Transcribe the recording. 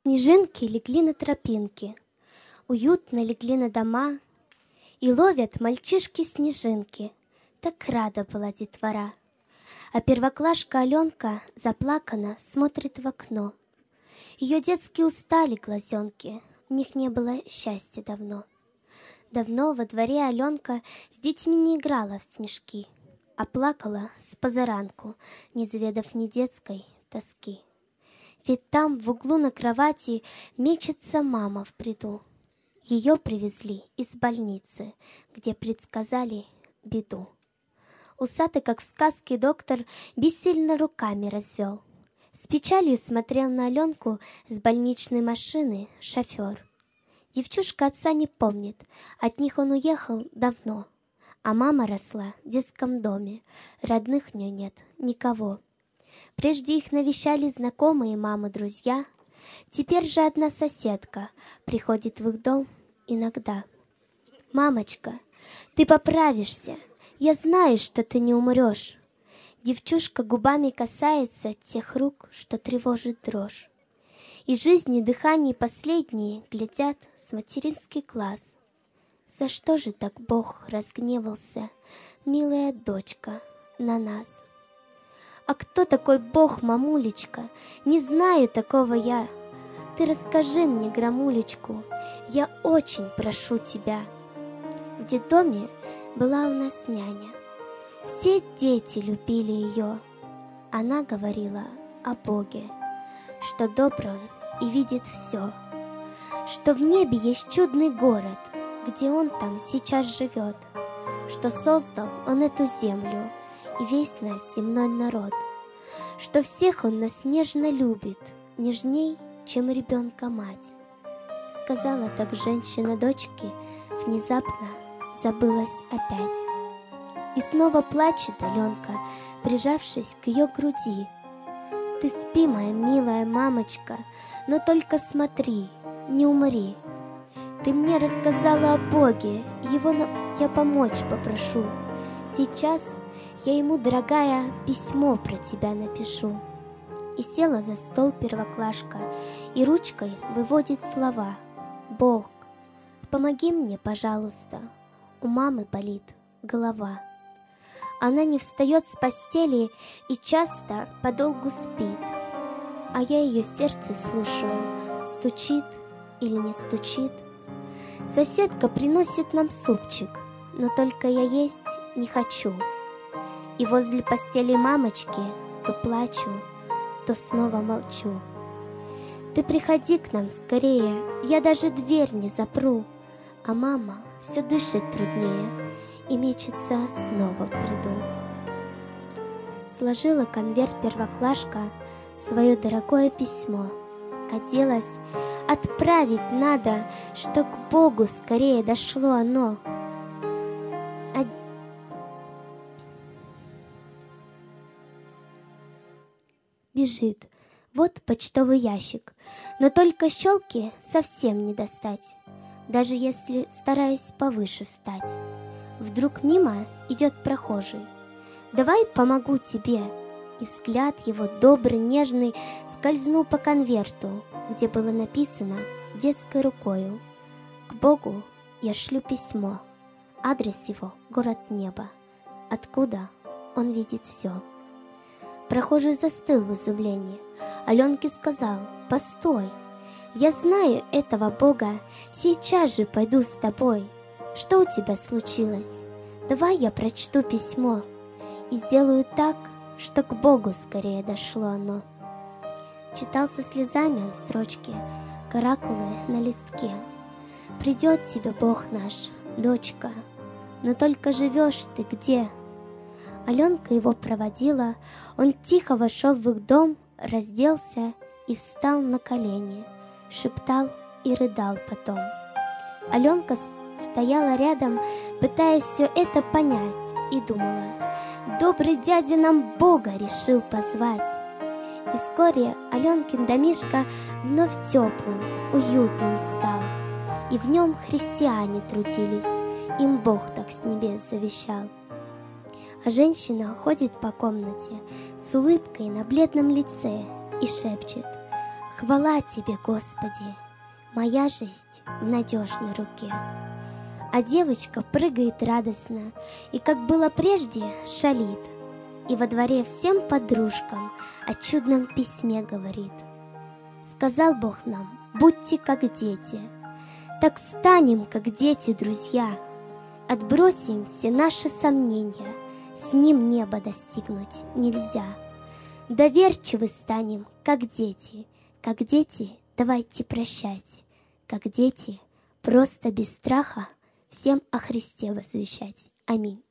Снежинки легли на тропинки, уютно легли на дома, и ловят мальчишки снежинки. Так рада была детвора. А первоклашка Аленка заплакана смотрит в окно. Ее детские устали глазенки, в них не было счастья давно. Давно во дворе Аленка с детьми не играла в снежки, а плакала с позаранку, не заведав ни детской тоски. Ведь там в углу на кровати мечется мама в бреду. Ее привезли из больницы, где предсказали беду. Усатый, как в сказке, доктор бессильно руками развел. С печалью смотрел на Аленку с больничной машины шофер. Девчушка отца не помнит, от них он уехал давно. А мама росла в детском доме, родных у нее нет никого. Прежде их навещали знакомые мамы, друзья. Теперь же одна соседка приходит в их дом иногда. «Мамочка, ты поправишься, я знаю, что ты не умрешь». Девчушка губами касается тех рук, что тревожит дрожь. И жизни дыхание последние глядят с материнский глаз. За что же так Бог разгневался, милая дочка, на нас? А кто такой Бог, мамулечка? Не знаю такого я. Ты расскажи мне, грамулечку, я очень прошу тебя. В детдоме была у нас няня. Все дети любили ее. Она говорила о Боге, что добр Он и видит все, что в небе есть чудный город, где Он там сейчас живет, что создал Он эту землю и весь наш земной народ, что всех Он нас нежно любит, нежней, чем ребенка мать. Сказала так женщина дочке, внезапно забылась опять. И снова плачет Аленка, прижавшись к ее груди. Ты спи, моя милая мамочка, но только смотри, не умри. Ты мне рассказала о Боге, его я помочь попрошу. Сейчас я ему, дорогая, письмо про тебя напишу. И села за стол первоклашка, и ручкой выводит слова. Бог, помоги мне, пожалуйста, у мамы болит голова. Она не встает с постели и часто подолгу спит. А я ее сердце слушаю, стучит или не стучит. Соседка приносит нам супчик, но только я есть не хочу. И возле постели мамочки то плачу, то снова молчу. Ты приходи к нам скорее, я даже дверь не запру. А мама все дышит труднее и мечется снова в бреду. Сложила конверт первоклашка, свое дорогое письмо. Оделась, отправить надо, что к Богу скорее дошло оно. Бежит, вот почтовый ящик, но только щелки совсем не достать, даже если стараясь повыше встать. Вдруг мимо идет прохожий. Давай помогу тебе. И взгляд его добрый, нежный скользнул по конверту, где было написано детской рукою: к Богу я шлю письмо. Адрес его — город неба, откуда он видит все. Прохожий застыл в изумлении. Аленке сказал: постой, я знаю этого Бога, сейчас же пойду с тобой. Что у тебя случилось? Давай я прочту письмо и сделаю так, что к Богу скорее дошло оно. Читал со слезами он строчки, каракулы на листке. Придет тебе Бог наш, дочка, но только живешь ты где? Аленка его проводила, он тихо вошел в их дом, разделся и встал на колени, шептал и рыдал потом. Аленка стояла рядом, пытаясь все это понять, и думала: добрый дядя нам Бога решил позвать. И вскоре Аленкин домишко вновь теплым, уютным стал, и в нем христиане трудились, им Бог так с небес завещал. А женщина ходит по комнате с улыбкой на бледном лице и шепчет: Хвала Тебе, Господи, моя жизнь в надежной руке. А девочка прыгает радостно, и, как было прежде, шалит, и во дворе всем подружкам о чудном письме говорит. Сказал Бог нам: будьте как дети, так станем, как дети, друзья. Отбросим все наши сомнения, с ним небо достигнуть нельзя. Доверчивы станем, как дети, давайте прощать, как дети, просто без страха всем о Христе возвещать. Аминь.